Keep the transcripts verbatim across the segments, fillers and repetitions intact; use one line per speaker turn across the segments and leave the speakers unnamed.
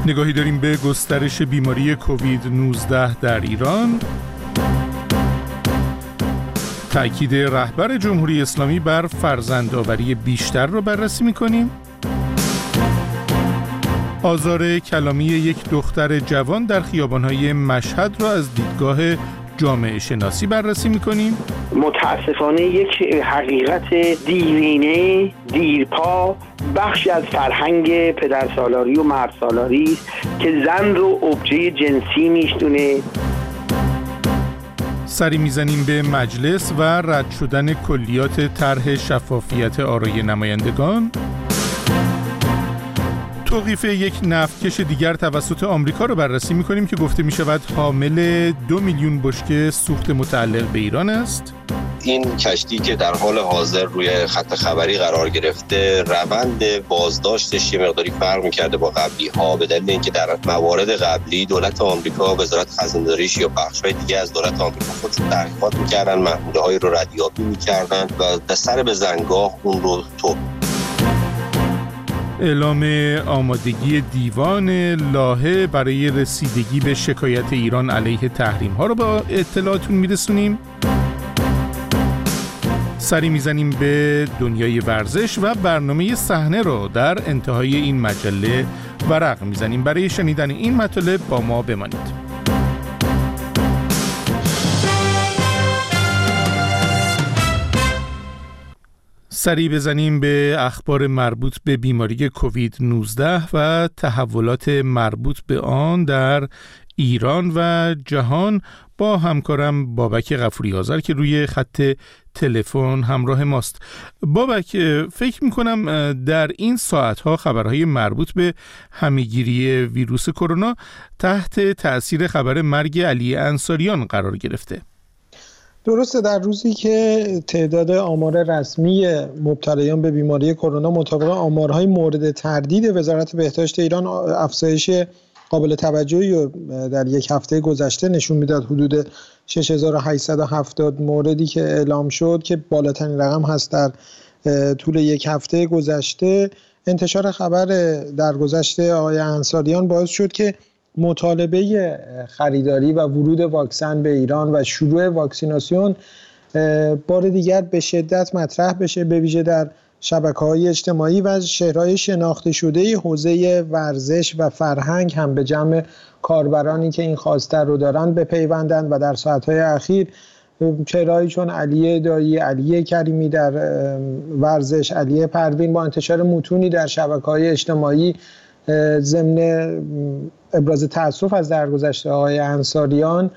نگاهی داریم به گسترش بیماری کووید نوزده در ایران. تأکید رهبر جمهوری اسلامی بر فرزندآوری بیشتر را بررسی می‌کنیم. آزار کلامی یک دختر جوان در خیابان‌های مشهد را از دیدگاه جامعه شناسی بررسی می‌کنیم.
متاسفانه یک حقیقت دیرینه، دیرپا، بخشی از فرهنگ پدرسالاری و مردسالاری که زن رو ابژه جنسی میشدونه.
سری میزنیم به مجلس و رد شدن کلیات طرح شفافیت آرای نمایندگان. توقیف یک نفتکش دیگر توسط آمریکا رو بررسی می‌کنیم که گفته می‌شود حامل دو میلیون بشکه سوخت متعلق به ایران است.
این کشتی که در حال حاضر روی خط خبری قرار گرفته، روند بازداشتش یه مقداری فرق می‌کرده با قبلی ها، به دلیل اینکه در موارد قبلی دولت آمریکا، وزارت خزانداریش یا بخش‌های دیگه از دولت آمریکا خودشون تحقیقات می‌کردن، محموله‌هایی رو ردیابی می‌کردن و سر به زنگاه اون رو تو
اعلام آمادگی دیوان لاهه برای رسیدگی به شکایت ایران علیه تحریم‌ها رو با اطلاعاتون میرسونیم. سری میزنیم به دنیای ورزش و برنامه صحنه رو در انتهای این مجله ورق میزنیم. برای شنیدن این مطالب با ما بمانید. سری بزنیم به اخبار مربوط به بیماری کووید نوزده و تحولات مربوط به آن در ایران و جهان با همکارم بابک غفوری آذر که روی خط تلفن همراه ماست. بابک، فکر میکنم در این ساعتها خبرهای مربوط به همه‌گیری ویروس کرونا تحت تأثیر خبر مرگ علی انصاریان قرار گرفته.
درسته، در روزی که تعداد آمار رسمی مبتلایان به بیماری کرونا مطابق آمارهای مورد تردید وزارت بهداشت ایران افزایش قابل توجهی در یک هفته گذشته نشون میداد. حدود شش هزار و هشتصد و هفتاد موردی که اعلام شد که بالاترین رقم هست در طول یک هفته گذشته. انتشار خبر در گذشته آقای انصاریان باعث شد که مطالبه خریداری و ورود واکسن به ایران و شروع واکسیناسیون بار دیگر به شدت مطرح بشه، به ویژه در شبکه‌های اجتماعی و شهرهای شناخته شده حوزه ورزش و فرهنگ هم به جمع کاربرانی که این خواسته رو دارن بپیوندند و در ساعت‌های اخیر چهرهایی چون علی دایی، علی کریمی در ورزش، علی پروین با انتشار متونی در شبکه‌های اجتماعی ضمن ابراز تأسف از درگذشت آقای انصاریان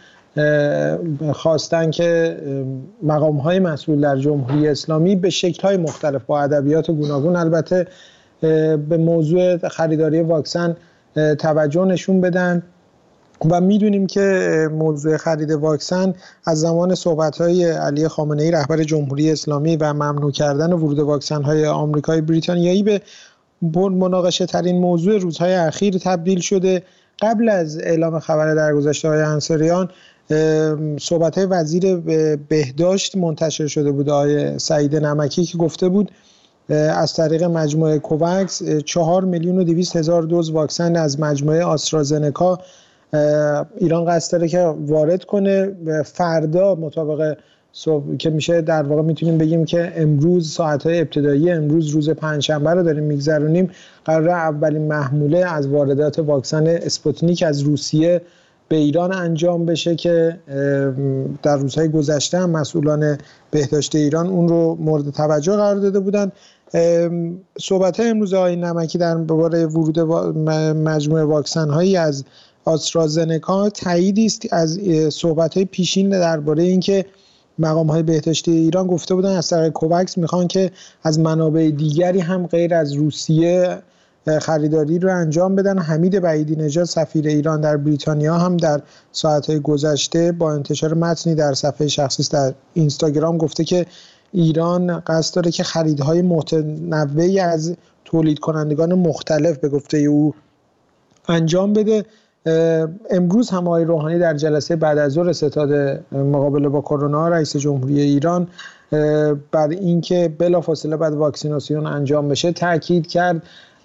خواستن که مقام‌های مسئول در جمهوری اسلامی به شکل‌های مختلف با ادبیات گوناگون البته به موضوع خریداری واکسن توجه نشون بدن و میدونیم که موضوع خرید واکسن از زمان صحبت‌های علی خامنه‌ای رهبر جمهوری اسلامی و ممنوع کردن ورود واکسن‌های آمریکای بریتانیایی به مناقشه ترین موضوع روزهای اخیر تبدیل شده. قبل از اعلام خبر درگذشت آقای انصاریان صحبت‌های وزیر بهداشت منتشر شده بود، آقای سعید نمکی، که گفته بود از طریق مجموعه کووکس چهار میلیون و دویست هزار دوز واکسن از مجموعه آسترازنکا ایران قصد داره که وارد کنه. فردا مطابق صبح که میشه در واقع میتونیم بگیم که امروز ساعت‌های ابتدایی امروز روز پنجشنبه رو داریم میگذرونیم، قراره اولین محموله از واردات واکسن اسپوتنیک از روسیه به ایران انجام بشه که در روزهای گذشته هم مسئولان بهداشت ایران اون رو مورد توجه قرار داده بودن. صحبت‌های امروز آقای نمکی درباره ورود مجموعه واکسن‌هایی از آسترازنکا تاییدی است از صحبت‌های پیشین درباره اینکه مقام‌های بهداشتی ایران گفته بودن از طریق کووکس میخوان که از منابع دیگری هم غیر از روسیه خریداری رو انجام بدن. حمید بعیدی نژاد سفیر ایران در بریتانیا هم در ساعت‌های گذشته با انتشار متنی در صفحه شخصی در اینستاگرام گفته که ایران قصد داره که خریدهای متنوعی از تولید کنندگان مختلف به گفته او انجام بده. امروز هم آقای روحانی در جلسه بعد از ظهر ستاد مقابله با کرونا رئیس جمهوری ایران بر اینکه بلافاصله بعد واکسیناسیون انجام بشه تاکید کرد.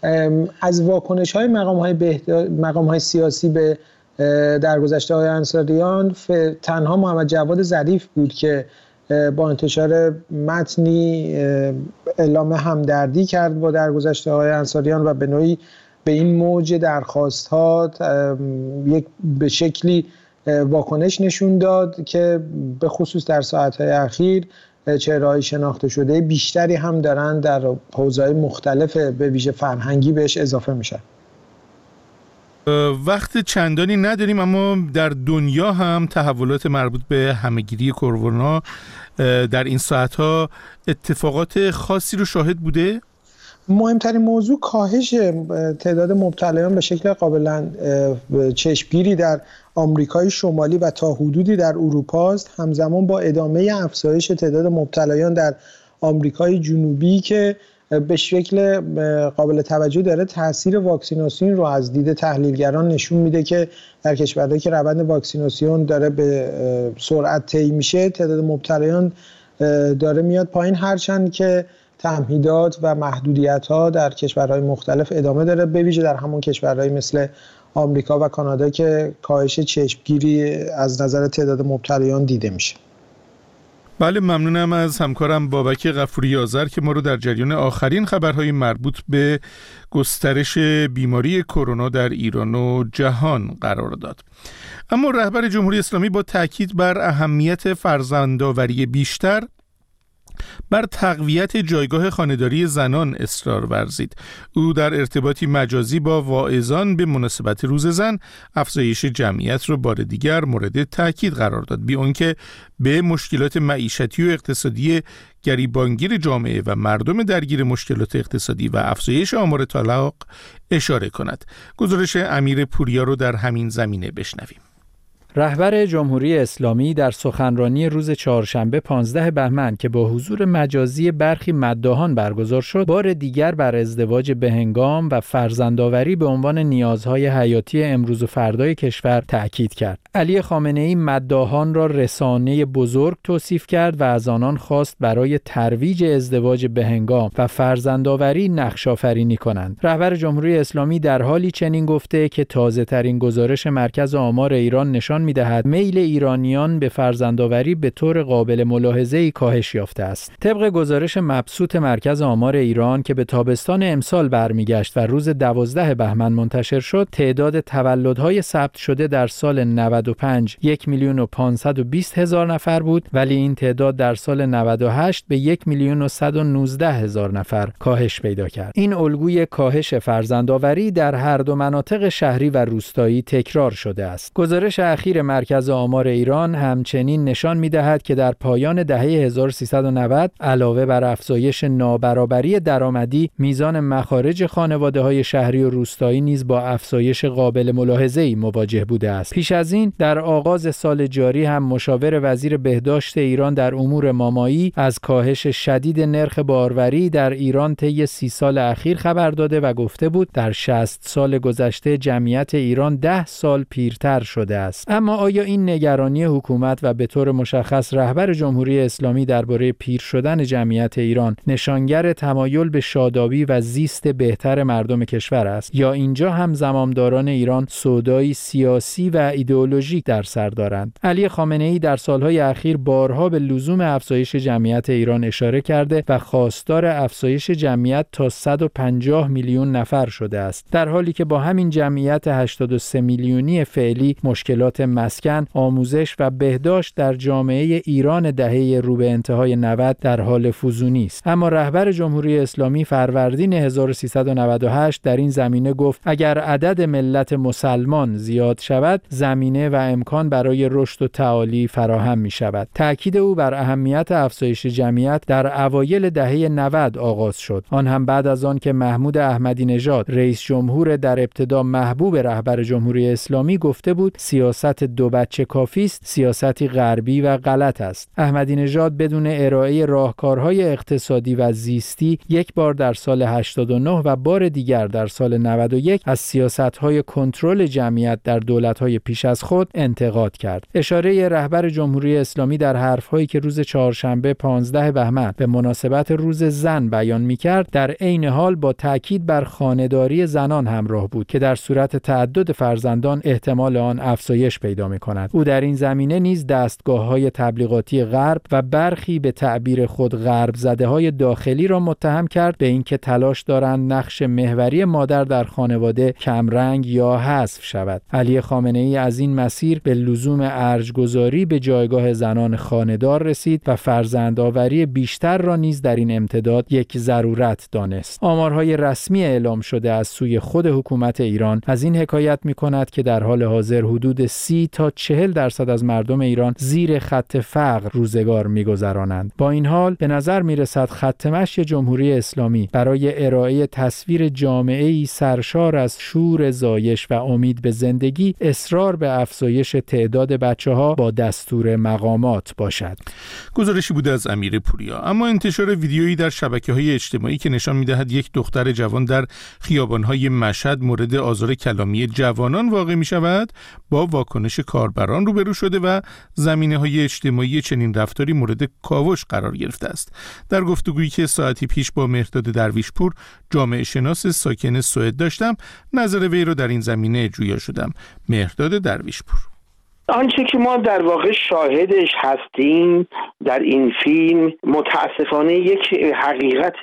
از واکنش‌های مقام‌های بهدا... مقام‌های سیاسی به درگذشته های انصاریان تنها محمد جواد ظریف بود که با انتشار متنی اعلام همدردی کرد با درگذشته های انصاریان و به نوعی به این موج درخواست ها یک به شکلی واکنش نشون داد که به خصوص در ساعت‌های اخیر چهره‌های شناخته شده بیشتری هم دارن در حوزه‌های مختلف به ویژه فرهنگی بهش اضافه میشن.
وقت چندانی نداریم، اما در دنیا هم تحولات مربوط به همه‌گیری کرونا در این ساعت‌ها اتفاقات خاصی رو شاهد بوده؟
مهمترین موضوع کاهش تعداد مبتلایان به شکل قابلاً چشمگیری در آمریکای شمالی و تا حدودی در اروپا است، همزمان با ادامه افزایش تعداد مبتلایان در آمریکای جنوبی که به شکل قابل توجه داره تاثیر واکسیناسیون رو از دید تحلیلگران نشون میده که در کشورهایی که روند واکسیناسیون داره به سرعت طی میشه تعداد مبتلایان داره میاد پایین، هرچند که تمهیدات و محدودیت‌ها در کشورهای مختلف ادامه داره، به ویژه در همون کشورهایی مثل آمریکا و کانادا که کاهش چشمگیری از نظر تعداد مبتلایان دیده میشه.
بله، ممنونم از همکارم بابک غفوری آذر که ما رو در جریان آخرین خبرهای مربوط به گسترش بیماری کرونا در ایران و جهان قرار داد. اما رهبر جمهوری اسلامی با تاکید بر اهمیت فرزندآوری بیشتر بر تقویت جایگاه خانه‌داری زنان اصرار ورزید. او در ارتباطی مجازی با واعظان به مناسبت روز زن افزایش جمعیت را بار دیگر مورد تاکید قرار داد، بی آنکه به مشکلات معیشتی و اقتصادی گریبانگیر جامعه و مردم درگیر مشکلات اقتصادی و افزایش آمار طلاق اشاره کند. گزارش امیر پوریا رو در همین زمینه بشنویم.
رهبر جمهوری اسلامی در سخنرانی روز چهارشنبه پانزده بهمن که با حضور مجازی برخی مداحان برگزار شد، بار دیگر بر ازدواج بهنگام و فرزندآوری به عنوان نیازهای حیاتی امروز و فردای کشور تأکید کرد. علی خامنه‌ای مداحان را رسانه بزرگ توصیف کرد و از آنان خواست برای ترویج ازدواج بهنگام و فرزندآوری نقش‌آفرینی کنند. رهبر جمهوری اسلامی در حالی چنین گفته که تازه‌ترین گزارش مرکز آمار ایران نشان می‌دهد میل ایرانیان به فرزندآوری به طور قابل ملاحظه‌ای کاهش یافته است. طبق گزارش مبسوط مرکز آمار ایران که به تابستان امسال برمیگشت و روز دوازده بهمن منتشر شد، تعداد تولدهای ثبت شده در سال نود و پنج یک میلیون و پانصد و بیست هزار نفر بود، ولی این تعداد در سال نود و هشت به یک میلیون و صد و نوزده هزار نفر کاهش پیدا کرد. این الگوی کاهش فرزندآوری در هر دو مناطق شهری و روستایی تکرار شده است. گزارش اخیر مرکز آمار ایران همچنین نشان می‌دهد که در پایان دهه هزار و سیصد و نود علاوه بر افزایش نابرابری درآمدی، میزان مخارج خانواده‌های شهری و روستایی نیز با افزایش قابل ملاحظه‌ای مواجه بوده است. پیش از این در آغاز سال جاری هم مشاور وزیر بهداشت ایران در امور مامایی از کاهش شدید نرخ باروری در ایران طی سی سال اخیر خبر داده و گفته بود در شصت سال گذشته جمعیت ایران ده سال پیرتر شده است. اما آیا این نگرانی حکومت و به طور مشخص رهبر جمهوری اسلامی درباره پیر شدن جمعیت ایران نشانگر تمایل به شادابی و زیست بهتر مردم کشور است، یا اینجا هم زمامداران ایران سودایی سیاسی و ایدئولوژیک در سر دارند؟ علی خامنه‌ای در سالهای اخیر بارها به لزوم افزایش جمعیت ایران اشاره کرده و خواستار افزایش جمعیت تا صد و پنجاه میلیون نفر شده است، در حالی که با همین جمعیت هشتاد و سه میلیونی فعلی مشکلات مسکن، آموزش و بهداشت در جامعه ایران دهه رو به انتهای نود در حال فزونی است. اما رهبر جمهوری اسلامی فروردین هزار و سیصد و نود و هشت در این زمینه گفت اگر عدد ملت مسلمان زیاد شود، زمینه و امکان برای رشد و تعالی فراهم می شود. تأکید او بر اهمیت افزایش جمعیت در اوایل دهه نود آغاز شد، آن هم بعد از آن که محمود احمدی نژاد رئیس جمهور در ابتدا محبوب رهبر جمهوری اسلامی گفته بود سیاست سیاست دو بچه کافی است سیاستی غربی و غلط است. احمدی نژاد بدون ارائه راهکارهای اقتصادی و زیستی یک بار در سال هشتاد و نه و بار دیگر در سال نود و یک از سیاست‌های کنترل جمعیت در دولت‌های پیش از خود انتقاد کرد. اشاره رهبر جمهوری اسلامی در حرف‌هایی که روز چهارشنبه پانزده بهمن به مناسبت روز زن بیان می‌کرد در عین حال با تاکید بر خانه‌داری زنان همراه بود که در صورت تعدد فرزندان احتمال آن افزایش پیدا می‌کند. او در این زمینه نیز دستگاه‌های تبلیغاتی غرب و برخی به تعبیر خود غرب زده‌های داخلی را متهم کرد به اینکه تلاش دارند نقش محوری مادر در خانواده کمرنگ یا حذف شود. علی خامنه‌ای از این مسیر به لزوم ارج‌گذاری به جایگاه زنان خانه‌دار رسید و فرزندآوری بیشتر را نیز در این امتداد یک ضرورت دانست. آمارهای رسمی اعلام شده از سوی خود حکومت ایران از این حکایت می‌کند که در حال حاضر حدود سی تا چهل درصد از مردم ایران زیر خط فقر روزگار می‌گذرانند. با این حال به نظر می‌رسد خط مشی جمهوری اسلامی برای ارائه تصویر جامعه‌ای سرشار از شور زایش و امید به زندگی اصرار به افزایش تعداد بچه‌ها با دستور مقامات باشد.
گزارشی بوده از امیر پوریا. اما انتشار ویدیویی در شبکه‌های اجتماعی که نشان می‌دهد یک دختر جوان در خیابان‌های مشهد مورد آزار کلامی جوانان واقع می‌شود، با واکنش کاربران روبرو شده و زمینه‌های اجتماعی چنین رفتاری مورد کاوش قرار گرفته است. در گفتگویی که ساعتی پیش با مهرداد درویشپور جامعه شناس ساکن سوئد داشتم، نظر وی را در این زمینه جویا شدم. مهرداد درویشپور:
آنچه که ما در واقع شاهدش هستیم در این فیلم متاسفانه یک حقیقت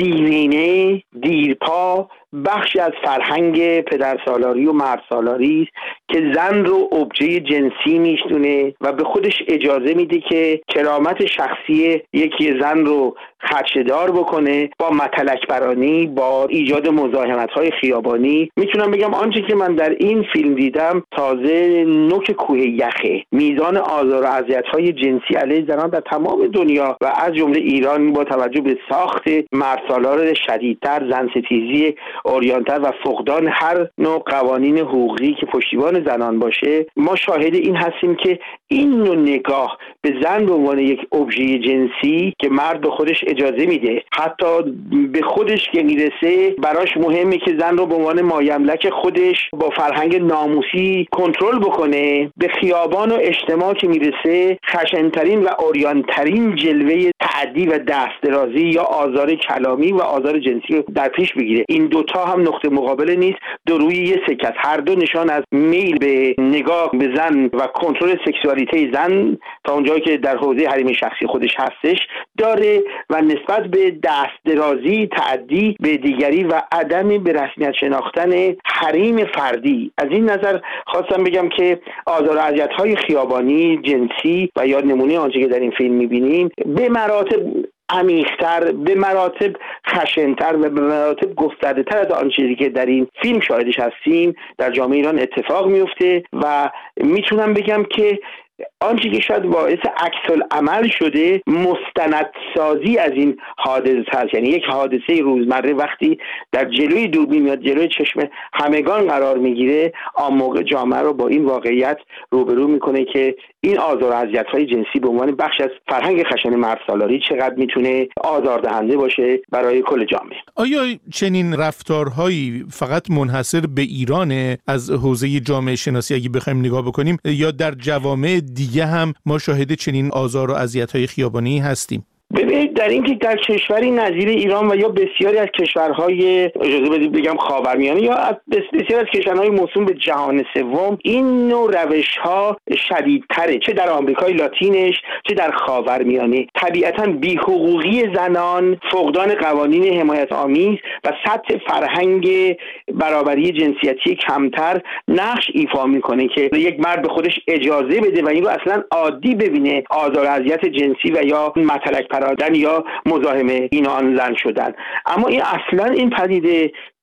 دیرینه، دیرپا، بخشی از فرهنگ پدرسالاری و مردسالاری است که زن رو ابژه جنسی میشدونه و به خودش اجازه میده که کرامت شخصی یکی زن رو خدشه‌دار بکنه با متلک برانی، با ایجاد مزاحمت‌های خیابانی. میتونم بگم آنچه که من در این فیلم دیدم تازه نوک کوه یخه. میزان آزار و اذیت‌های جنسی علیه زنان در تمام دنیا و از جمله ایران با توجه به ساخت مردسالار شدیدتر، زنستیزی اوریانتر و فقدان هر نوع قوانین حقوقی که پشتیبان زنان باشه، ما شاهد این هستیم که این نوع نگاه به زن به عنوان یک ابژه جنسی که مرد به خودش اجازه میده، حتی به خودش که میرسه براش مهمه که زن رو به عنوان مایملک خودش با فرهنگ ناموسی کنترل بکنه، به خیابان و اجتماع که میرسه خشنترین و اوریانترین جلوه تعدی و دست درازی یا آزار کلامی و آزار جنسی رو در پیش بگیره. این دوتا هم نقطه مقابل نیست، دو روی یه سکه است. هر دو نشان از میل به نگاه به زن و کنترل سکشوالیته زن تا اونجایی که در حوزه حریم شخصی خودش هستش داره و نسبت به دست درازی، تعدی به دیگری و عدم به رسمیت شناختن حریم فردی. از این نظر خواستم بگم که آزار و اذیت‌های خیابانی، جنسی و یا نمونه آنچه که در این فیلم می‌بینیم به مراتب عمیق‌تر، به مراتب خشن‌تر و به مراتب گسترده‌تر از آن چیزی که در این فیلم شاهدش هستیم در جامعه ایران اتفاق میفته و میتونم بگم که آنچه که شاید باعث عکس العمل شده مستندسازی از این حادثه هست. یعنی یک حادثه روزمره وقتی در جلوی دوربین میاد، جلوی چشم همگان قرار میگیره، آن موقع جامعه رو با این واقعیت روبرو میکنه که این آزار و اذیت‌های جنسی به عنوان بخش از فرهنگ خشن مردسالاری چقدر میتونه آزاردهنده باشه برای کل جامعه.
آیا چنین رفتارهایی فقط منحصر به ایرانه از حوزه جامعه شناسی اگه بخوایم نگاه بکنیم، یا در جوامع دیگه هم ما شاهد چنین آزار و اذیت‌های خیابانی هستیم؟
ببینید در این که در کشوری نظیر ایران و یا بسیاری از کشورهای اجازه بدید بگم خاورمیانه یا از بسیاری از کشورهای موسوم به جهان سوم این نوع روش‌ها شدیدتره، چه در آمریکای لاتینش چه در خاورمیانه. طبیعتاً بی‌حقوقی زنان، فقدان قوانین حمایت آمیز و سطح فرهنگ برابری جنسیتی کمتر نقش ایفا میکنه که یک مرد به خودش اجازه بده و این رو اصلاً عادی ببینه، آزار و اذیت جنسی و یا متلک پرادن یا مزاحمه این آن زن شدن. اما این اصلا این پدیده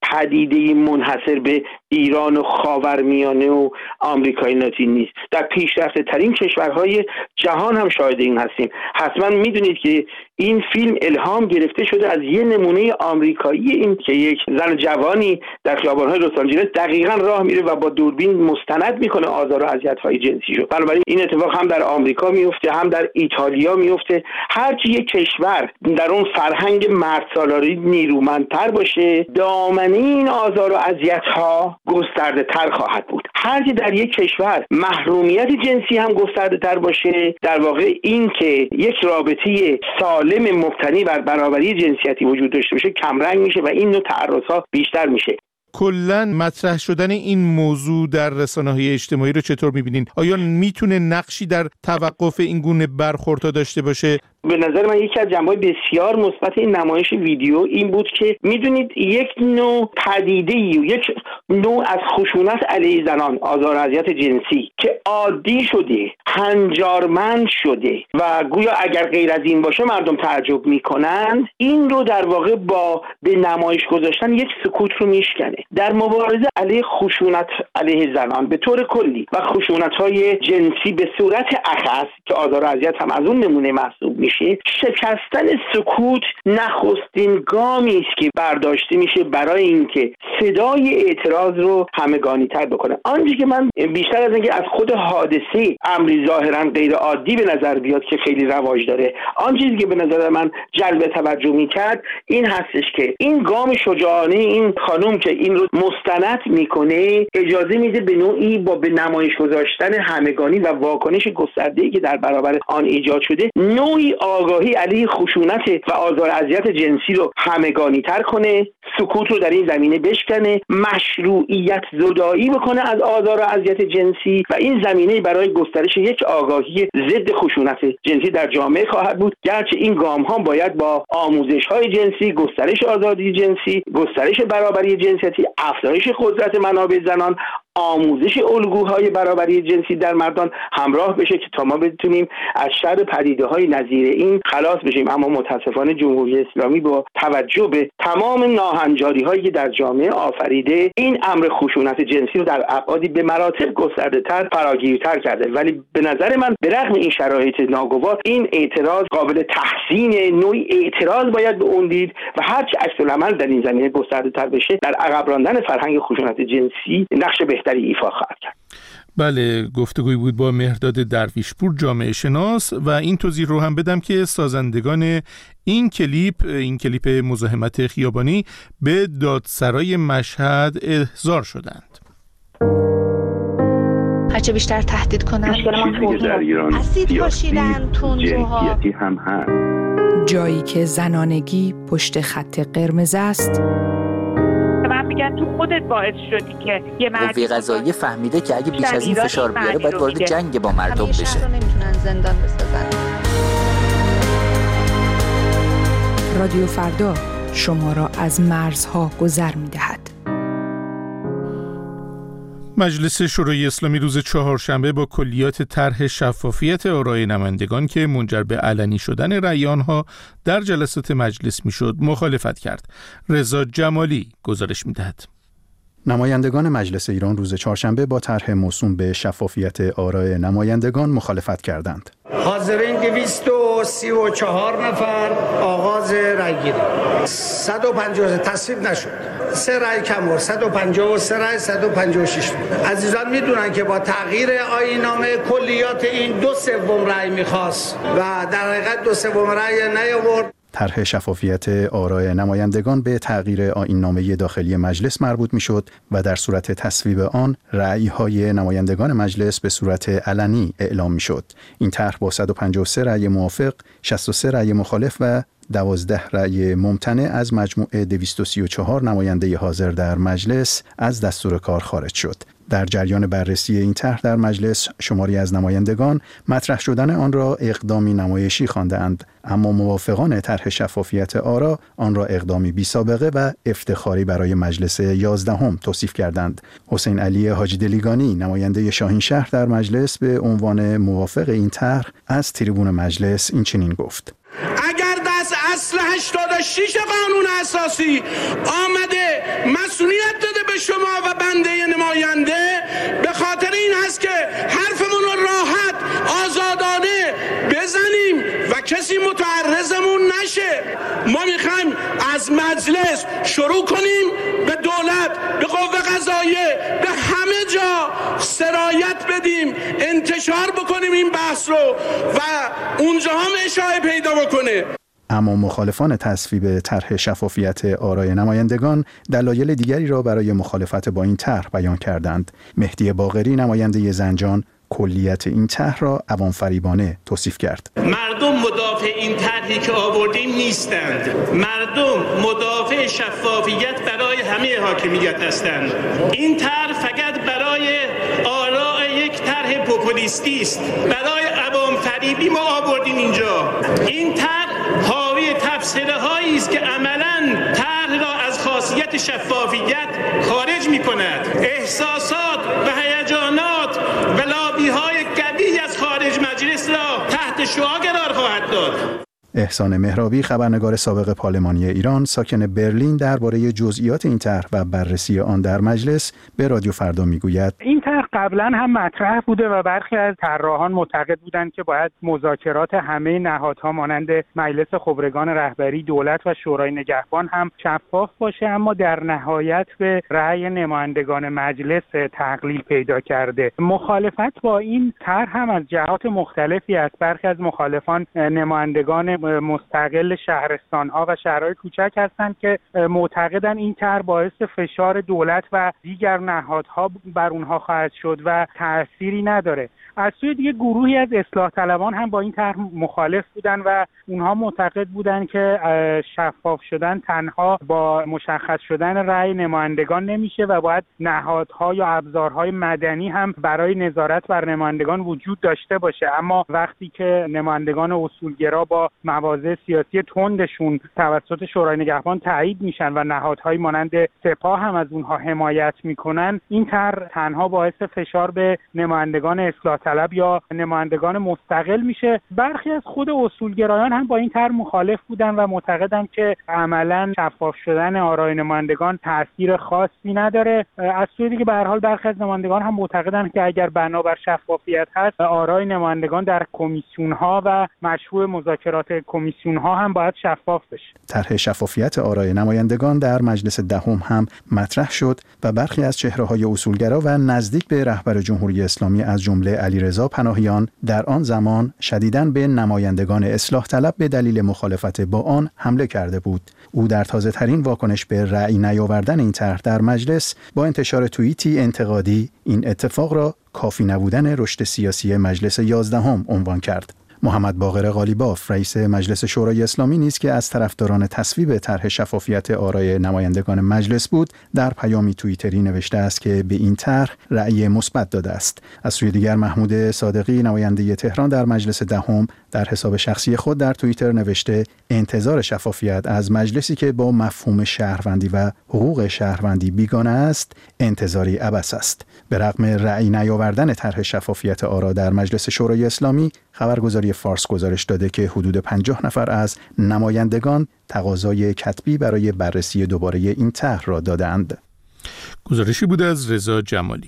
پدیده منحصر به ایران و خاورمیانه و آمریکای لاتین نیست. در پیشرفته ترین کشورهای جهان هم شاهد این هستیم. حتما میدونید که این فیلم الهام گرفته شده از یه نمونه آمریکایی، این که یک زن جوانی در خیابان‌های لس آنجلس دقیقاً راه میره و با دوربین مستند میکنه آزار و اذیت‌های جنسی رو. بنابراین این اتفاق هم در آمریکا میفته، هم در ایتالیا میفته. هرچی یک کشور در اون فرهنگ مردسالاری نیرومندتر باشه، دامنه این آزار و اذیت‌ها گسترده تر خواهد بود. هرچی در یک کشور محرومیت جنسی هم گسترده تر باشه، در واقع این که یک رابطه سالم مبتنی بر برابری جنسیتی وجود داشته باشه کمرنگ میشه و این نوع تعرض‌ها بیشتر میشه.
کلاً مطرح شدن این موضوع در رسانه‌های اجتماعی رو چطور می‌بینین؟ آیا میتونه نقشی در توقف این گونه برخوردها داشته باشه؟
به نظر من یکی از جنبه‌های بسیار مثبت این نمایش ویدیو این بود که میدونید یک نوع پدیده‌ای و یک نوع از خشونت علیه زنان، آزار و اذیت جنسی که عادی شده، هنجارمند شده و گویا اگر غیر از این باشه مردم تعجب میکنند، این رو در واقع با به نمایش گذاشتن یک سکوت رو میشکنه. در مبارزه علیه خشونت علیه زنان به طور کلی و خشونت‌های جنسی به صورت اخص که آزار و اذیت هم از اون نمونه محسوب میشه، شکستن سکوت نخستین گامی است که برداشته میشه برای اینکه صدای اعتراض رو همگانی‌تر بکنه. آنچه که من بیشتر از اینکه از خود حادثه امری ظاهرا غیر عادی به نظر بیاد که خیلی رواج داره، آن چیزی که به نظر من جلب توجه میکرد این هستش که این گام شجاعانه این خانم که این رو مستند میکنه اجازه میده به نوعی با به نمایش گذاشتن همگانی و واکنش گسترده‌ای که در برابر آن ایجاد شده نوعی آگاهی علیه خشونت و آزار و اذیت جنسی رو همگانی تر کنه، سکوت رو در این زمینه بشکنه، مشروعیت زدایی بکنه از آزار و اذیت جنسی و این زمینه برای گسترش یک آگاهی ضد خشونت جنسی در جامعه خواهد بود. گرچه این گام ها باید با آموزش های جنسی، گسترش آزادی جنسی، گسترش برابری جنسیتی، افزایش قدرت منابع زنان، آموزش الگوهای برابری جنسی در مردان همراه بشه که تا ما بتونیم از شر پدیده‌های نظیر این خلاص بشیم. اما متاسفانه جمهوری اسلامی با توجه به تمام ناهنجاری‌هایی که در جامعه آفریده این امر خشونت جنسی رو در ابعادی به مراتب گسترده‌تر فراگیرتر کرده. ولی به نظر من به رغم این شرایط ناگوار این اعتراض قابل تحسین، نوعی اعتراض باید به اون دید و هر چه عکس‌العمل در این زمینه گسترده‌تر بشه در عقب راندن فرهنگ خشونت جنسی نقش بهتری ایفا خواهد کرد.
بله، گفتگوی بود با مهرداد درویشپور جامعه شناس و این توضیح رو هم بدم که سازندگان این کلیپ این کلیپ مزاحمت خیابانی به دادسرای مشهد احضار شدند.
هرچه بیشتر تهدید کنن
چیزی در ایران
اسید پاشیدن تندروها
هم هست.
جایی که زنانگی پشت خط قرمز است،
میگن تو خودت باعث شدی که یه مردی
قوه قضاییه فهمیده که اگه بیش از این فشار بیاره باید وارد جنگ با مردم بشه.
شهر رو نمیتونن زندان بسازن.
رادیو فردا شما را از مرزها گذر می‌دهد.
مجلس شورای اسلامی روز چهارشنبه با کلیات طرح شفافیت آرای نمایندگان که منجر به علنی شدن رأی آنها در جلسات مجلس میشد مخالفت کرد. رضا جمالی گزارش میدهد.
نمایندگان مجلس ایران روز چهارشنبه با طرح موسوم به شفافیت آرای نمایندگان مخالفت کردند.
حاضرین دویست و سی و چهار نفر آغاز رأیگیری. صد و پنجاه تصویب نشد. سه رأی کم بود. صد و پنجاه و سه رأی صد و پنجاه و شش. عزیزان میدونن که با تغییر آیین‌نامه کلیات این دو سوم رأی می‌خواست و در حقیقت دو سوم رأی نیاورد.
طرح شفافیت آرای نمایندگان به تغییر آیین‌نامه داخلی مجلس مربوط می‌شد و در صورت تصویب آن رأی‌های نمایندگان مجلس به صورت علنی اعلام می‌شد. این طرح با صد و پنجاه و سه رأی موافق، شصت و سه رأی مخالف و دوازده رأی ممتنع از مجموع دویست و سی و چهار نماینده حاضر در مجلس از دستور کار خارج شد. در جریان بررسی این طرح در مجلس شماری از نمایندگان مطرح شدن آن را اقدامی نمایشی خواندند، اما موافقان طرح شفافیت آرا آن را اقدامی بی سابقه و افتخاری برای مجلس یازدهم توصیف کردند. حسین علی حاجی دلیگانی نماینده شاهینشهر در مجلس به عنوان موافق این طرح از تریبون مجلس این چنین گفت:
اگر دست اصل هشتاد و شش قانون اساسی آمده از مجلس شروع کنیم به دولت، به قوه قضاییه، به همه جا سرایت بدیم، انتشار بکنیم این بحث رو و اونجا هم اشاعه پیدا بکنه.
اما مخالفان تصویب طرح شفافیت آرای نمایندگان دلایل دیگری را برای مخالفت با این طرح بیان کردند. مهدی باقری نماینده زنجان کلیت این طرح را عوام‌فریبانه توصیف کرد.
مردم مدافع این طرحی که آوردیم نیستند. مردم مدافع شفافیت برای همه حاکمیت هستند. این طرح فقط برای آراء یک طرح پوپولیستی است. برای عوام‌فریبی ما آوردیم اینجا. این طرح حاوی تفسیرهایی است که عملاً طرح را از خاصیت شفافیت خارج می‌کند. احساسات و هیجانات و لابی‌های قوی از خارج مجلس را تحت شعاع قرار خواهد داد.
احسان مهرابی خبرنگار سابق پارلمانی ایران ساکن برلین درباره جزئیات این طرح و بررسی آن در مجلس به رادیو فردا میگوید
این طرح قبلا هم مطرح بوده و برخی از طراحان معتقد بودند که باید مذاکرات همه نهادها مانند مجلس خبرگان رهبری، دولت و شورای نگهبان هم شفاف باشه، اما در نهایت به رأی نمایندگان مجلس تقلیل پیدا کرده. مخالفت با این طرح هم از جهات مختلفی است. برخی از مخالفان نمایندگان مستقل شهرستان‌ها و شهرهای کوچک هستند که معتقدن این طرح باعث فشار دولت و دیگر نهادها بر اونها خواهد شد و تأثیری نداره. از سوی دیگه گروهی از اصلاح طلبان هم با این طرح مخالف بودن و اونها معتقد بودن که شفاف شدن تنها با مشخص شدن رأی نمایندگان نمیشه و باید نهادها یا ابزارهای مدنی هم برای نظارت بر نمایندگان وجود داشته باشه. اما وقتی که نمایندگان اصولگرا با مواضع سیاسی تندشون توسط شورای نگهبان تایید میشن و نهادهای مانند سپاه هم از اونها حمایت میکنن، این طرح تنها باعث فشار به نمایندگان اصلاح طلب یا نمایندگان مستقل میشه. برخی از خود اصولگرایان هم با این طرح مخالف بودن و معتقدن که عملاً شفاف شدن آرای نمایندگان تأثیر خاصی نداره. از سوی دیگه به هر حال برخی از نمایندگان هم معتقدن که اگر بنابر شفافیت هست، آرای نمایندگان در کمیسیون ها و مشروع مذاکرات کمیسیون ها هم باید شفاف بشه.
طرح شفافیت آرای نمایندگان در مجلس دهم هم مطرح شد و برخی از چهره‌های اصولگرا و نزدیک به رهبر جمهوری اسلامی از جمله علیرضا پناهیان در آن زمان شدیداً به نمایندگان اصلاح طلب به دلیل مخالفت با آن حمله کرده بود. او در تازه ترین واکنش به رأی نیاوردن این طرح در مجلس با انتشار توییتی انتقادی این اتفاق را کافی نبودن رشد سیاسی مجلس یازدهم عنوان کرد. محمد باقر قالیباف رئیس مجلس شورای اسلامی نیز که از طرفداران تصویب طرح شفافیت آرای نمایندگان مجلس بود، در پیامی توییتری نوشته است که به این طرح رأی مثبت داده است. از سوی دیگر محمود صادقی نماینده تهران در مجلس دهم در حساب شخصی خود در توییتر نوشته انتظار شفافیت از مجلسی که با مفهوم شهروندی و حقوق شهروندی بیگانه است انتظاری عبث است. به رغم رأی نیاوردن طرح شفافیت آرا در مجلس شورای اسلامی، خبرگزاری فارس گزارش داده که حدود پنجاه نفر از نمایندگان تقاضای کتبی برای بررسی دوباره این طرح را دادند.
گزارشی بود از رضا جمالی.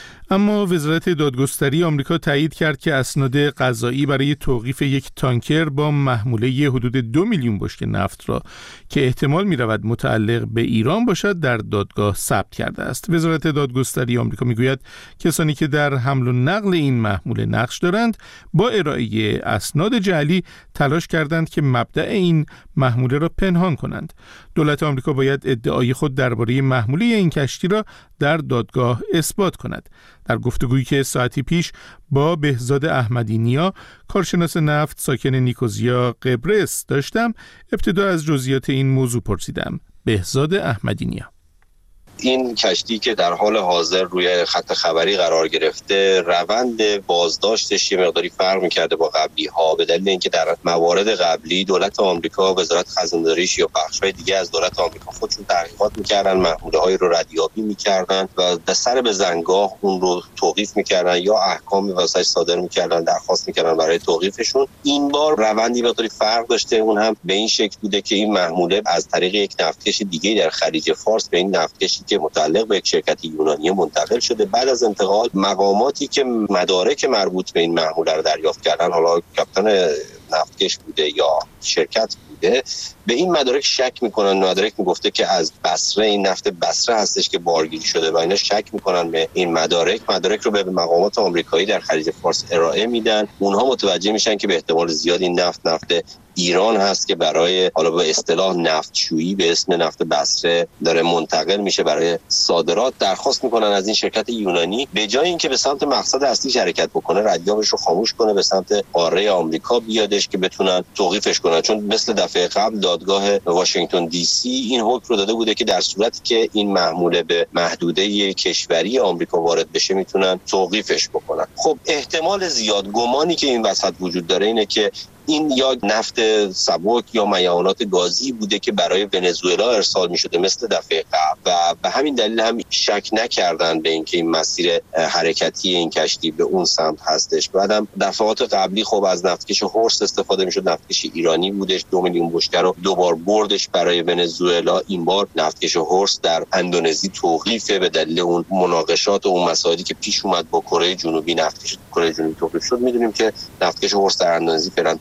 اما وزارت دادگستری آمریکا تایید کرد که اسناد قضایی برای توقیف یک تانکر با محموله حدود دو میلیون بشکه نفت را که احتمال می‌رود متعلق به ایران باشد در دادگاه ثبت کرده است. وزارت دادگستری آمریکا میگوید کسانی که در حمل و نقل این محموله نقش دارند با ارائه اسناد جعلی تلاش کردند که مبدأ این محموله را پنهان کنند. دولت آمریکا باید ادعای خود درباره محموله این کشتی را در دادگاه اثبات کند. در گفتگویی که ساعتی پیش با بهزاد احمدی نیا کارشناس نفت ساکن نیکوزیا قبرس داشتم، ابتدا از جزئیات این موضوع پرسیدم. بهزاد احمدی نیا:
این کشتی که در حال حاضر روی خط خبری قرار گرفته، روند بازداشتش یه مقداری فرق می‌کرده با قبلی ها، به دلیل اینکه در موارد قبلی دولت آمریکا، وزارت خزانداریش یا بخش‌های دیگه از دولت آمریکا خودشون تحقیقات می‌کردن، محموله‌های رو ردیابی می‌کردن و در سر به زنگاه اون رو توقیف می‌کردن یا احکامی واسش صادر می‌کردن، درخواست می‌کردن برای توقیفشون. این بار روندی مقداری فرق داشته، اون هم به این شکل بوده که این محموله از طریق یک نفتکش دیگه در خلیج فارس به این نفتکشی که متعلق به یک شرکت یونانی منتقل شده. بعد از انتقال مقاماتی که مدارک مربوط به این محموله رو دریافت کردن، حالا کاپیتان نفتکش بوده یا شرکت بوده بوده، به این مدارک شک میکنن. مدارک میگفته که از بصره، این نفت بصره هستش که بارگیری شده و اینا شک میکنن به این مدارک. مدارک رو به مقامات آمریکایی در خلیج فارس ارائه میدن. اونها متوجه میشن که به احتمال زیاد این نفت نفت ایران هست که برای حالا به اصطلاح نفتشویی به اسم نفت بصره داره منتقل میشه برای صادرات. درخواست میکنن از این شرکت یونانی به جای اینکه به سمت مقصد اصلی حرکت بکنه، ردیابش رو خاموش کنه، به سمت قاره آمریکا بیادش که بتونن توقیفش کنن. چون مثل دفعه قبل دادگاه واشنگتن دی سی این حکم رو داده بوده که در صورتی که این محموله به محدوده کشوری آمریکا وارد بشه میتونن توقیفش بکنن. خب احتمال زیاد گمانی که این وسط وجود داره اینه که این یا نفت سبک یا میعانات گازی بوده که برای ونزوئلا ارسال می‌شده مثل دفعه قبل و به همین دلیل هم شک نکردن به اینکه این مسیر حرکتی این کشتی به اون سمت هستش. بعدم دفعات قبلی خب از نفتکش هورس استفاده می‌شد، نفتکش ایرانی بودش، دو میلیون بشکه رو دو بار بردش برای ونزوئلا. این بار نفتکش هورس در اندونزی توقیفه به دلیل اون مناقشات و اون مسائلی که پیش اومد با کره جنوبی. نفتکش کره جنوبی توقیف شد. می‌دونیم که نفتکش هورس در اندونزی فعلا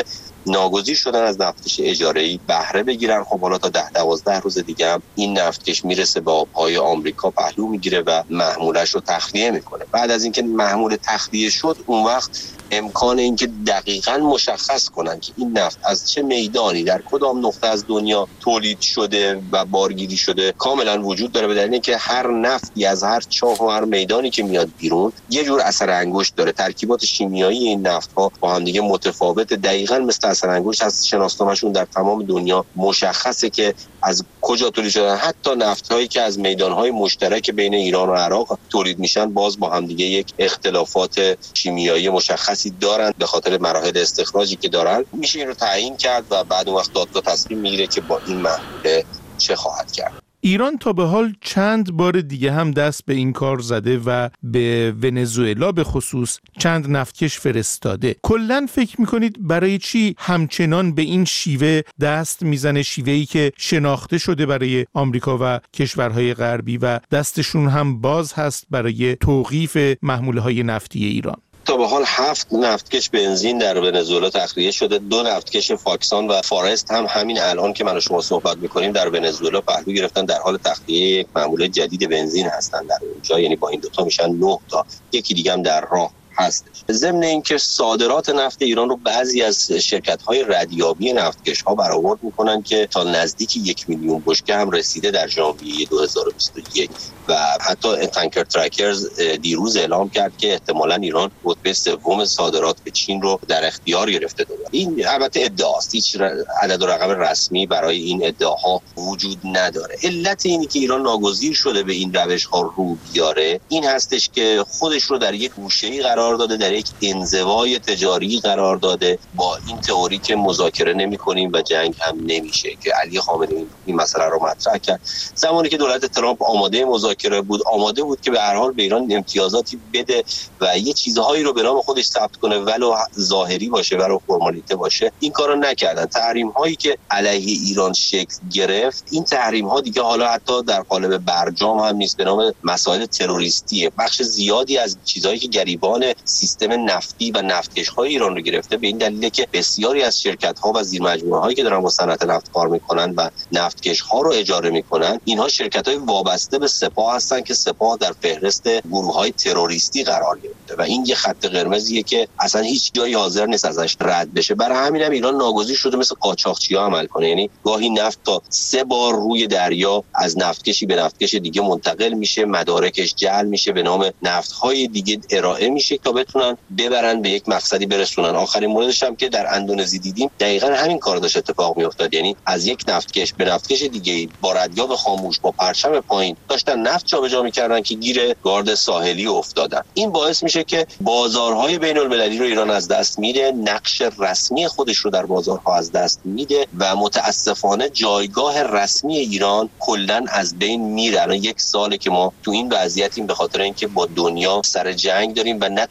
ناگزیر شدن از نفتکش اجاره‌ای بهره بگیرن. خب حالا تا ده دوازده روز دیگه هم این نفتکش میرسه به آبهای آمریکا، پهلو میگیره و محمولش رو تخلیه میکنه. بعد از اینکه محمول تخلیه شد، اون وقت امکان اینکه دقیقاً مشخص کنن که این نفت از چه میدانی در کدام نقطه از دنیا تولید شده و بارگیری شده کاملا وجود داره، به دلیل اینکه هر نفتی از هر چاه و هر میدانی که میاد بیرون یه جور اثر انگشت داره. ترکیبات شیمیایی این نفت‌ها با هم دیگه متفاوت، دقیقاً مثل اثر انگشت از شناسنامه‌شون در تمام دنیا مشخصه که از کجا تولید شدن. حتی نفت‌هایی که از میدان‌های مشترک بین ایران و عراق تولید میشن باز با هم دیگه یک اختلافات شیمیایی مشخصی دارن به خاطر مراحل استخراجی که دارن. میشه این رو تعیین کرد و بعد اون وقت دادگاه تصمیم میگیره که با این محموله چه خواهد کرد.
ایران تا به حال چند بار دیگه هم دست به این کار زده و به ونزوئلا به خصوص چند نفتکش فرستاده. کلاً فکر میکنید برای چی همچنان به این شیوه دست میزنه، شیوهی که شناخته شده برای آمریکا و کشورهای غربی و دستشون هم باز هست برای توقیف محموله‌های نفتی ایران؟
تا به حال هفت نفتکش بنزین در ونزوئلا تخلیه شده. دو نفتکش فاکسان و فارست هم همین الان که من و شما صحبت میکنیم در ونزوئلا پهلو گرفتن، در حال تخلیه یک محموله جدید بنزین هستن در اونجا. یعنی با این دوتا میشن نه تا، یکی دیگه هم در راه هستش. ضمن اینکه صادرات نفت ایران رو بعضی از شرکت‌های ردیابی نفتکش ها برآورد میکنن که تا نزدیک یک میلیون بشکه هم رسیده در ژانویه دو هزار و بیست و یک و حتی تانکر ترکرز دیروز اعلام کرد که احتمالاً ایران رتبه سوم صادرات به چین رو در اختیار گرفته داره. این البته ادعاست، هیچ عدد و رقم رسمی برای این ادعاها وجود نداره. علت اینی که ایران ناگزیر شده به این روش‌ها رو بیاره این هستش که خودش رو در یک گوشه‌ای قرار داده، در یک انزوای تجاری قرار داده با این تئوری که مذاکره نمی‌کنیم و جنگ هم نمیشه که علی خامنه‌ای این مسئله رو مطرح کرد. زمانی که دولت ترامپ آماده مذاکره بود، آماده بود که به هر حال به ایران امتیازاتی بده و یه چیزهایی رو به نام خودش ثبت کنه ولو ظاهری باشه ولو فرمالیته باشه. این کارو نکردن. تحریم‌هایی که علیه ایران شکل گرفت، این تحریم‌ها دیگه حالا حتی در قالب برجام هم نیست، به نام مسائل تروریستیه. بخش زیادی از چیزهایی که گریبان سیستم نفتی و نفتکش‌های ایران رو گرفته به این دلیله که بسیاری از شرکت‌ها و زیرمجموعه‌هایی که دارن با صنعت نفت کار می‌کنن و نفتکش‌ها رو اجاره می‌کنن، اینها شرکت‌های وابسته به سپاه هستن که سپاه در فهرست گروه‌های تروریستی قرار گرفته و این یه خط قرمزیه که اصلا هیچ جایی حاضر نیست ازش رد بشه. برای همین هم ایران ناگزیر شده مثل قاچاقچی‌ها عمل کنه. یعنی گاهی نفت تا سه بار روی دریا از نفتکشی به نفتکش دیگه منتقل میشه، مدارکش جعل میشه، به نام نفت‌های دیگه ارائه میشه تا بتونن ببرن به یک مقصدی برسونن. آخرین موردش هم که در اندونزی دیدیم دقیقاً همین کار داشت اتفاق میافتاد. یعنی از یک نفتکش به نفتکش دیگه با ردیاب خاموش با پرچم پایین داشتن نفت جابجا می‌کردن که گیر گارد ساحلی افتادن. این باعث میشه که بازارهای بین‌المللی رو ایران از دست میده، نقش رسمی خودش رو در بازارها از دست میده و متاسفانه جایگاه رسمی ایران کلاً از بین میره. الان یک ساله که ما تو این وضعیتیم به خاطر اینکه با دنیا سر جنگ داریم و نتونیم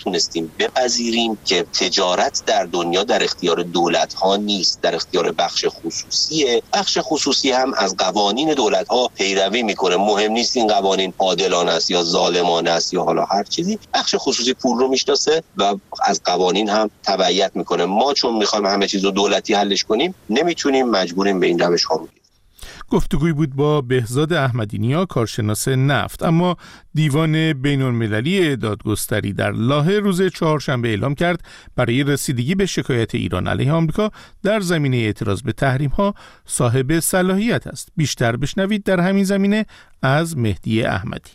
نتونستیم بپذیریم که تجارت در دنیا در اختیار دولت‌ها نیست، در اختیار بخش خصوصیه. بخش خصوصی هم از قوانین دولت‌ها پیروی میکنه. مهم نیست این قوانین عادلانه است یا ظالمانه است یا حالا هر چیزی. بخش خصوصی پول رو میشناسه و از قوانین هم تبعیت میکنه. ما چون میخوایم همه چیز رو دولتی حلش کنیم نمیتونیم، مجبوریم به این روش ها بریم.
گفتگوی بود با بهزاد احمدی‌نیا، کارشناس نفت. اما دیوان بین‌المللی دادگستری در لاهه روز چهارشنبه اعلام کرد برای رسیدگی به شکایت ایران علیه آمریکا در زمینه اعتراض به تحریم‌ها صاحب صلاحیت است. بیشتر بشنوید در همین زمینه از مهدی احمدی.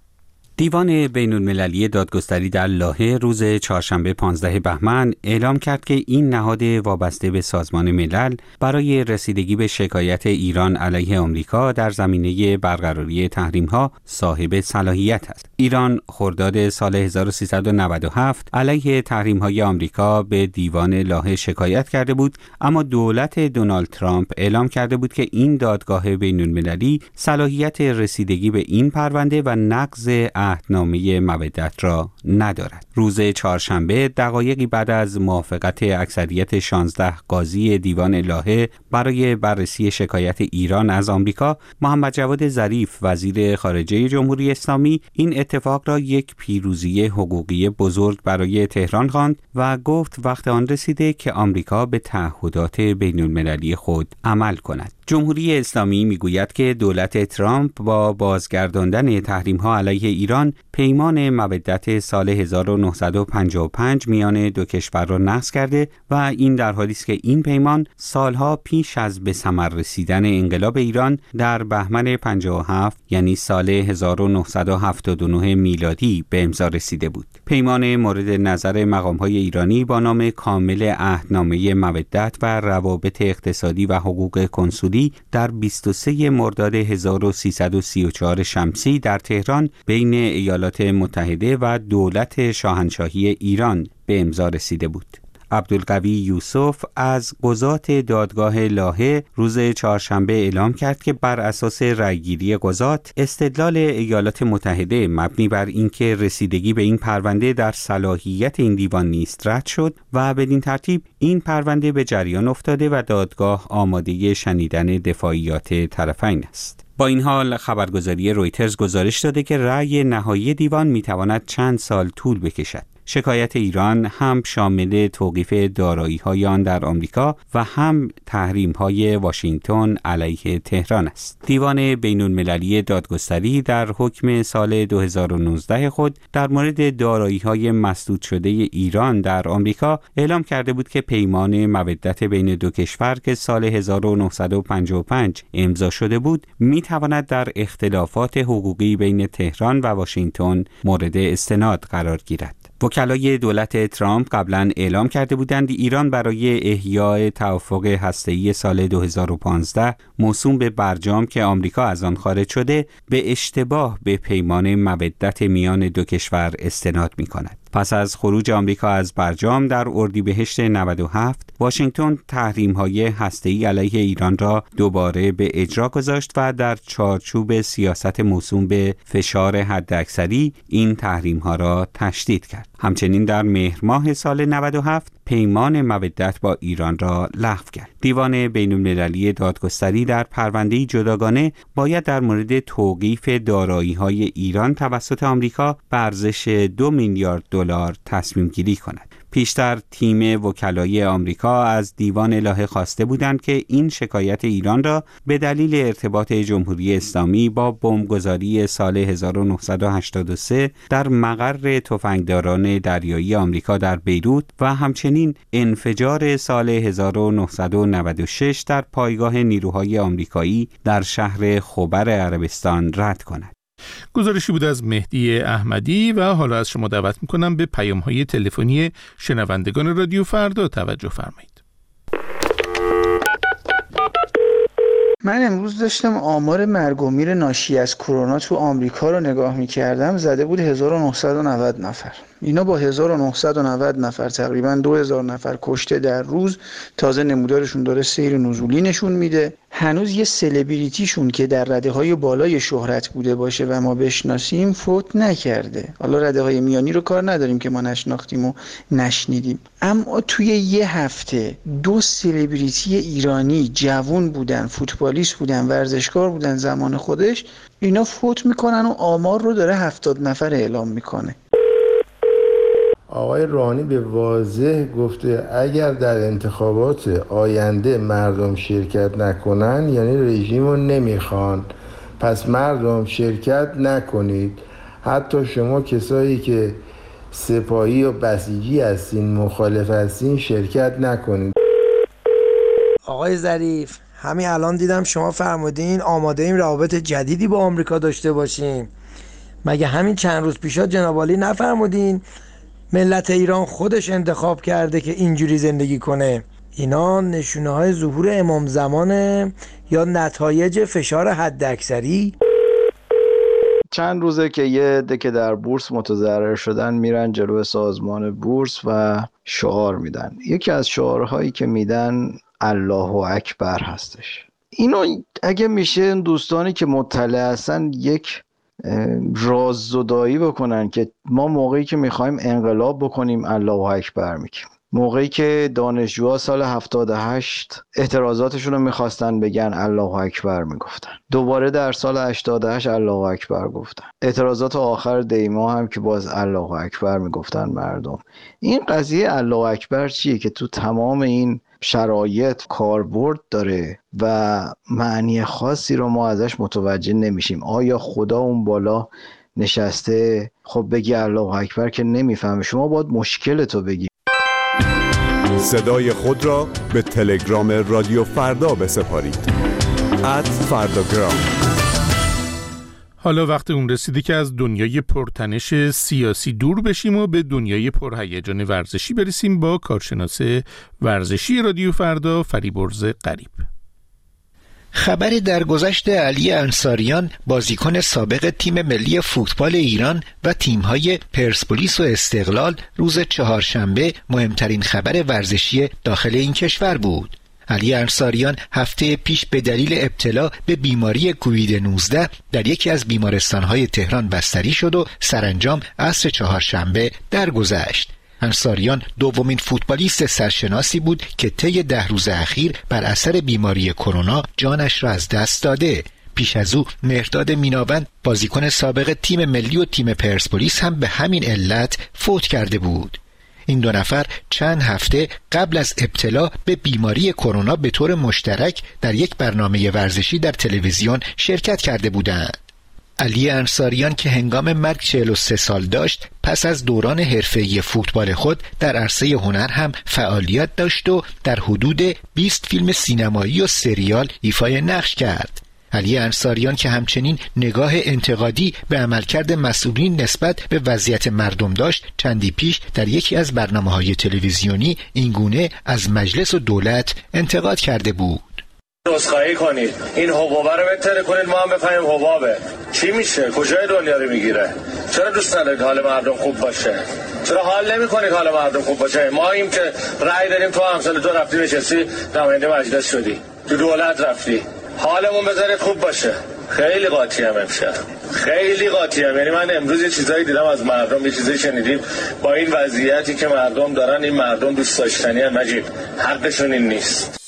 دیوان بین‌المللی دادگستری در لاهه روز چهارشنبه پانزده بهمن اعلام کرد که این نهاد وابسته به سازمان ملل برای رسیدگی به شکایت ایران علیه آمریکا در زمینه برقراری تحریم‌ها صاحب صلاحیت است. ایران خرداد سال هزار و سیصد و نود و هفت علیه تحریم‌های آمریکا به دیوان لاهه شکایت کرده بود، اما دولت دونالد ترامپ اعلام کرده بود که این دادگاه بین‌المللی صلاحیت رسیدگی به این پرونده و نقض عهدنامه مودت را ندارد. روز چهارشنبه دقایقی بعد از موافقت اکثریت شانزده قاضی دیوان لاهه برای بررسی شکایت ایران از آمریکا، محمد جواد ظریف وزیر خارجه جمهوری اسلامی این اتفاق را یک پیروزی حقوقی بزرگ برای تهران خواند و گفت وقت آن رسیده که آمریکا به تعهدات بین‌المللی خود عمل کند. جمهوری اسلامی میگوید که دولت ترامپ با بازگرداندن تحریم‌ها علیه ایران پیمان مودت سال هزار و نهصد و پنجاه و پنج میان دو کشور را نقض کرده و این در حالی است که این پیمان سالها پیش از به ثمر رسیدن انقلاب ایران در بهمن پنجاه و هفت یعنی سال هزار و نهصد و هفتاد و نه میلادی به امضا رسیده بود. پیمان مورد نظر مقام‌های ایرانی با نام کامل عهدنامه مودت و روابط اقتصادی و حقوق کنسولی در بیست و سوم مرداد هزار و سیصد و سی و چهار شمسی در تهران بین ایالات متحده و دولت شاهنشاهی ایران به امضا رسیده بود. عبدالقوی یوسف از قضات دادگاه لاهه روز چهارشنبه اعلام کرد که بر اساس رأیگیری قضات استدلال ایالات متحده مبنی بر اینکه رسیدگی به این پرونده در صلاحیت این دیوان نیست رد شد و بدین ترتیب این پرونده به جریان افتاده و دادگاه آماده شنیدن دفاعیات طرفین است. با این حال خبرگزاری رویترز گزارش داده که رأی نهایی دیوان میتواند چند سال طول بکشد. شکایت ایران هم شامل توقیف دارایی‌های آن در آمریکا و هم تحریم‌های واشنگتن علیه تهران است. دیوان بین‌المللی دادگستری در حکم سال دو هزار و نوزده خود در مورد دارایی‌های مسدود شده ایران در آمریکا اعلام کرده بود که پیمان مودت بین دو کشور که سال هزار و نهصد و پنجاه و پنج امضا شده بود می‌تواند در اختلافات حقوقی بین تهران و واشنگتن مورد استناد قرار گیرد. وکلای دولت ترامپ قبلا اعلام کرده بودند ایران برای احیای توافق هسته‌ای سال دو هزار و پانزده موسوم به برجام که آمریکا از آن خارج شده به اشتباه به پیمان مودت میان دو کشور استناد می‌کند. پس از خروج آمریکا از برجام در اردیبهشت نود و هفت، واشنگتن تحریم‌های هسته‌ای علیه ایران را دوباره به اجرا گذاشت و در چارچوب سیاست موسوم به فشار حداکثری این تحریم‌ها را تشدید کرد. همچنین در مهر ماه سال نود و هفت پیمان مودت با ایران را لغو کرد. دیوان بین‌المللی دادگستری در پرونده‌ای جداگانه باید در مورد توقیف دارایی‌های ایران توسط آمریکا به ارزش دو میلیارد دلار تصمیم گیری کند. پیشتر تیم وکلای آمریکا از دیوان لاهه خواسته بودند که این شکایت ایران را به دلیل ارتباط جمهوری اسلامی با بمبگذاری سال هزار و نهصد و هشتاد و سه در مقر تفنگداران دریایی آمریکا در بیروت و همچنین انفجار سال هزار و نهصد و نود و شش در پایگاه نیروهای آمریکایی در شهر خبر عربستان رد کند.
گزارشی بود از مهدی احمدی و حالا از شما دعوت میکنم به پیام‌های تلفنی شنوندگان رادیو فردا توجه فرمایید.
من امروز داشتم آمار مرگ و میر ناشی از کرونا تو آمریکا رو نگاه میکردم، زده بود هزار و نهصد و نود نفر. اینا با هزار و نهصد و نود نفر تقریبا دو هزار نفر کشته در روز، تازه نمودارشون داره سیر نزولی نشون میده. هنوز یه سلبریتیشون که در رده‌های بالای شهرت بوده باشه و ما بشناسیم فوت نکرده. حالا رده‌های میانی رو کار نداریم که ما نشناختیم و نشنیدیم، اما توی یه هفته دو سلبریتی ایرانی جوان بودن، فوتبالیست بودن، ورزشکار بودن زمان خودش، اینا فوت میکنن و آمار رو داره هفتاد نفر اعلام میکنه.
آقای روحانی به واضح گفته اگر در انتخابات آینده مردم شرکت نکنن یعنی رژیم رو نمیخوان، پس مردم شرکت نکنید. حتی شما کسایی که سپاهی و بسیجی هستین، مخالف هستین، شرکت نکنید.
آقای ظریف، همین الان دیدم شما فرمودین آماده ایم روابط جدیدی با آمریکا داشته باشیم. مگه همین چند روز پیشا جناب عالی نفرمودین ملت ایران خودش انتخاب کرده که اینجوری زندگی کنه؟ اینا نشونه های ظهور امام زمانه یا نتایج فشار حداکثری؟
چند روزه که یه عده که در بورس متضرر شدن میرن جلو سازمان بورس و شعار میدن. یکی از شعارهایی که میدن الله اکبر هستش. اینو اگه میشه دوستانی که مطلع هستن یک راززدایی بکنن که ما موقعی که میخوایم انقلاب بکنیم الله اکبر میگیم، موقعی که دانشجوها سال هفتاد و هشت اعتراضاتشون رو میخواستن بگن الله اکبر میگفتن، دوباره در سال هشتاد و هشت الله اکبر گفتن، اعتراضات آخر دیما هم که باز الله اکبر میگفتن مردم. این قضیه الله اکبر چیه که تو تمام این شرایط کاربرد داره و معنی خاصی رو ما ازش متوجه نمیشیم. آیا خدا اون بالا نشسته خب بگی الله اکبر که نمیفهمه؟ شما باید مشکلتو بگی.
صدای خود را به تلگرام رادیو فردا بسپارید ات فرداگرام.
حالا وقت اون رسیده که از دنیای پرتنش سیاسی دور بشیم و به دنیای پرهیجان ورزشی برسیم با کارشناس ورزشی رادیو فردا فریبرز غریب.
خبر درگذشت علی انصاریان، بازیکن سابق تیم ملی فوتبال ایران و تیم‌های پرسپولیس و استقلال، روز چهارشنبه مهمترین خبر ورزشی داخل این کشور بود. علی انصاریان هفته پیش به دلیل ابتلا به بیماری کووید نوزده در یکی از بیمارستان‌های تهران بستری شد و سرانجام عصر چهارشنبه درگذشت. انصاریان دومین فوتبالیست سرشناسی بود که طی ده روز اخیر بر اثر بیماری کرونا جانش را از دست داده. پیش از او مهرداد میناوند، بازیکن سابق تیم ملی و تیم پرسپولیس، هم به همین علت فوت کرده بود. این دو نفر چند هفته قبل از ابتلا به بیماری کرونا به طور مشترک در یک برنامه ورزشی در تلویزیون شرکت کرده بودند. علی انصاریان که هنگام مرگ چهل و سه سال داشت، پس از دوران حرفه‌ای فوتبال خود در عرصه هنر هم فعالیت داشت و در حدود بیست فیلم سینمایی و سریال ایفای نقش کرد. علی انصاریان که همچنین نگاه انتقادی به عملکرد مسئولین نسبت به وضعیت مردم داشت، چندی پیش در یکی از برنامه‌های تلویزیونی اینگونه از مجلس و دولت انتقاد کرده بود:
رسخایی کنید، این حبابه رو بهتره کنید، ما هم بفهمیم حبابه چی میشه، کجای دنیا رو میگیره. چرا دوست ندارید حال مردم خوب باشه؟ چرا حال نمی کنید حال مردم خوب باشه؟ ما این که رأی داریم، تو هم سال دو رفتی نشستی نماینده مجلس شدی، تو دولت رفتی، حالمون بذارید خوب باشه. خیلی قاطی هم امشب، خیلی قاطی هم. یعنی من امروز یه چیزایی دیدم از مردم، یه چیزایی شنیدیم با این وضعیتی که مردم دارن. این مردم دوست داشتنی هم مجید، حقشون این نیست.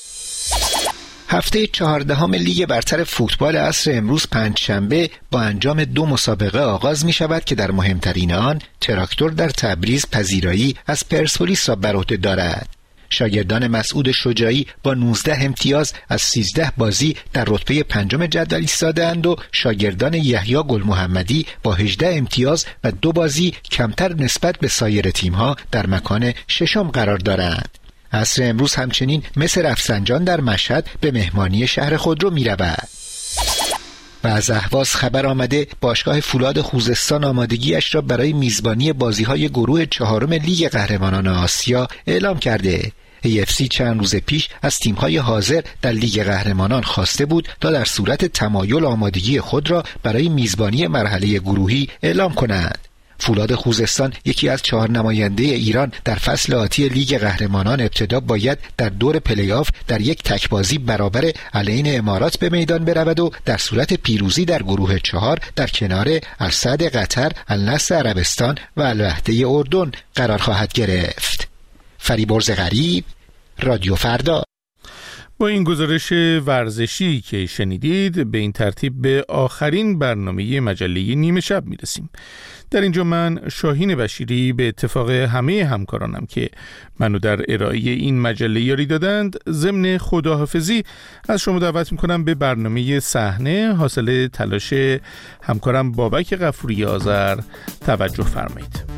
هفته چهاردهم لیگ برتر فوتبال عصر امروز پنجشنبه با انجام دو مسابقه آغاز می شود که در مهمترین آن تراکتور در تبریز پذیرایی از پرسپولیس را بر عهده دارد. شاگردان مسعود شجاعی با نوزده امتیاز از سیزده بازی در رتبه پنجم جدول ایستاده‌اند و شاگردان یحیی گل محمدی با هجده امتیاز و دو بازی کمتر نسبت به سایر تیم‌ها در مکان ششم قرار دارند. عصر امروز همچنین مصر رفسنجان در مشهد به مهمانی شهر خود رو می رود. و از اهواز خبر آمده باشگاه فولاد خوزستان آمادگیش را برای میزبانی بازی‌های گروه چهارم لیگ قهرمانان آسیا اعلام کرده. ای اف سی چند روز پیش از تیم‌های حاضر در لیگ قهرمانان خواسته بود تا در صورت تمایل آمادگی خود را برای میزبانی مرحله گروهی اعلام کنند. فولاد خوزستان یکی از چهار نماینده ایران در فصل آتی لیگ قهرمانان ابتدا باید در دور پلی آف در یک تکبازی برابر علیه امارات به میدان برود و در صورت پیروزی در گروه چهار در کنار السعد قطر، النصر عربستان و الوحده اردن قرار خواهد گرفت. فریبرز غریب، رادیو فردا.
با این گزارش ورزشی که شنیدید به این ترتیب به آخرین برنامه مجله نیمه شب میرسیم. در اینجا من شاهین بشیری به اتفاق همه همکارانم که منو در ارائه این مجله یاری دادند ضمن خداحافظی از شما دعوت میکنم به برنامه صحنه حاصل تلاش همکارم بابک غفوری آذر توجه فرمایید.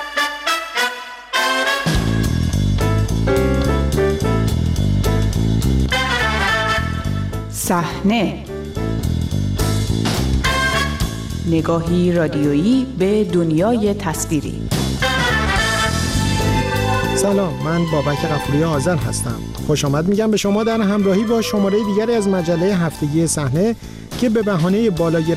صحنه، نگاهی رادیویی به دنیای تصویری.
سلام، من بابک غفوری آذر هستم. خوش آمد میگم به شما در همراهی با شماره دیگری از مجله هفتگی صحنه که به بهانه بالا